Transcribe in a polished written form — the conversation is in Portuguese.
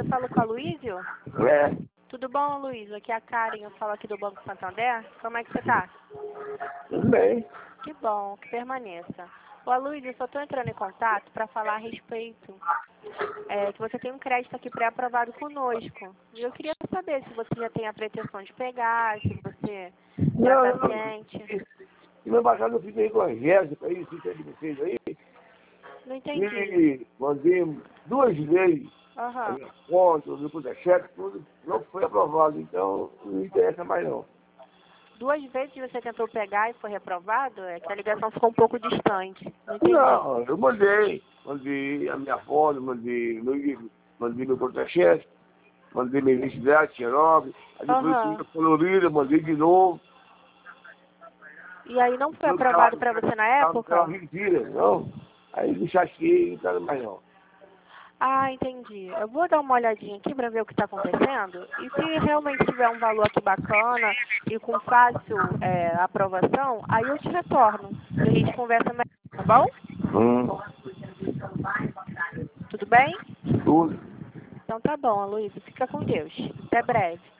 falo com a Luísio? É, Tudo bom, Luísio? Aqui é a Karen, eu falo aqui do Banco Santander. Como é que você tá? tudo bem. Que bom, que permaneça. Ô, Luísio, eu só estou entrando em contato para falar a respeito que você tem um crédito aqui pré-aprovado conosco. E eu queria saber se você já tem a pretensão de pegar, se você já está ciente. E meu baixado eu fiz aí com a Jéssica, aí, fiz aí de vocês aí. Não entendi. E mandei 2 vezes a Aham. minha conta, o meu conta-cheque, tudo. Não foi aprovado, então não interessa mais não. 2 vezes você tentou pegar e foi reprovado? É que a ligação ficou um pouco distante. Não entendi. Não, eu mandei a minha foto, mandei meu conta-cheque, mandei minha identidade, xerox, aí depois Aham. tinha colorida, mandei de novo. E aí não foi aprovado para você na época? Ela mentira, não. Aí me chateei e não quero mais não. Ah, entendi. Eu vou dar uma olhadinha aqui para ver o que está acontecendo. E se realmente tiver um valor aqui bacana e com fácil aprovação, aí eu te retorno. E a gente conversa melhor, tá bom? Tudo bem? Tudo. Então tá bom, Luísa. Fica com Deus. Até breve.